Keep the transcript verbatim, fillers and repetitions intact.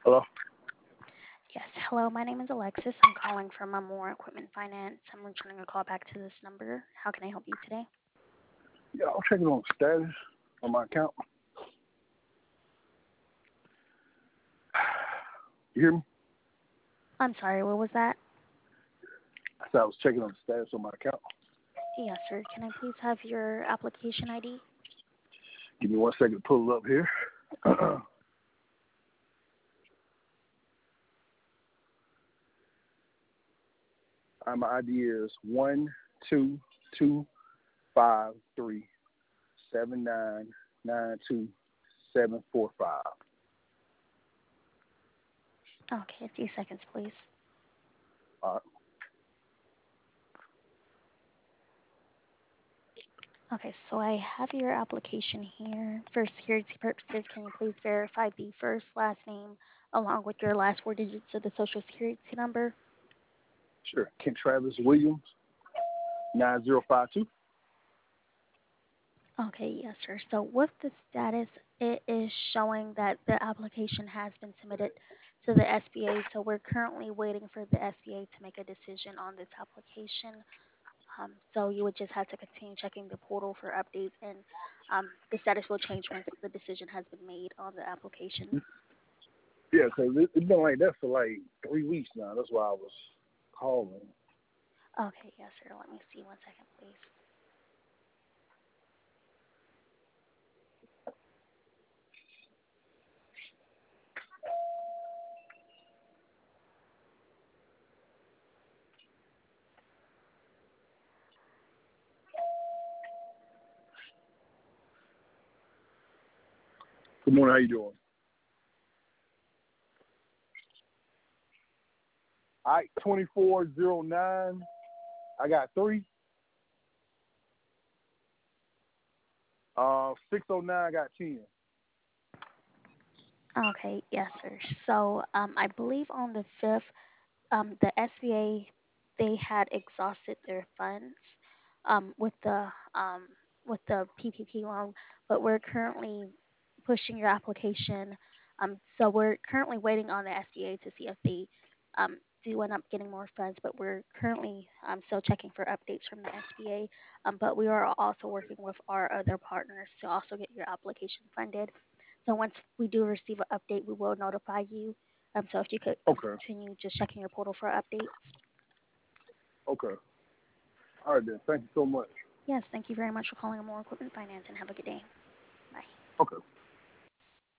Hello? Yes, hello, my name is Alexis. I'm calling from Amore Equipment Finance. I'm returning a call back to this number. How can I help you today? Yeah, I'm checking on status on my account. You hear me? I'm sorry, what was that? I said I was checking on the status on my account. Yes, sir. Can I please have your application I D? Give me one second to pull it up here. Uh, my I D is one two two five three seven nine nine two seven four five. Okay, a few seconds, please. Uh, Okay, so I have your application here. For security purposes, can you please verify the first, last name, along with your last four digits of the social security number? sure. Kent Travis Williams, nine zero five two. Okay, yes, sir. So with the status, it is showing that the application has been submitted to the S B A. So we're currently waiting for the S B A to make a decision on this application. Um, so you would just have to continue checking the portal for updates, and um, the status will change once the decision has been made on the application. Yeah, because it, it's been like that for like three weeks now. That's why I was calling. Okay, yes, sir. Let me see one second, please. Good morning. How you doing? All right, twenty-four oh nine. I got three. Uh, six oh nine, I got ten. Okay, yes, sir. So um, I believe on the fifth, um, the S B A, they had exhausted their funds um, with the um, with the P P P loan, but we're currently pushing your application. Um, so we're currently waiting on the S B A to see if they um, do end up getting more funds. But we're currently um, still checking for updates from the S B A. Um, but we are also working with our other partners to also get your application funded. So once we do receive an update, we will notify you. Um, so if you could Okay. continue just checking your portal for updates. Okay. All right then. Thank you so much. Yes, thank you very much for calling More Equipment Finance and have a good day. Bye. Okay.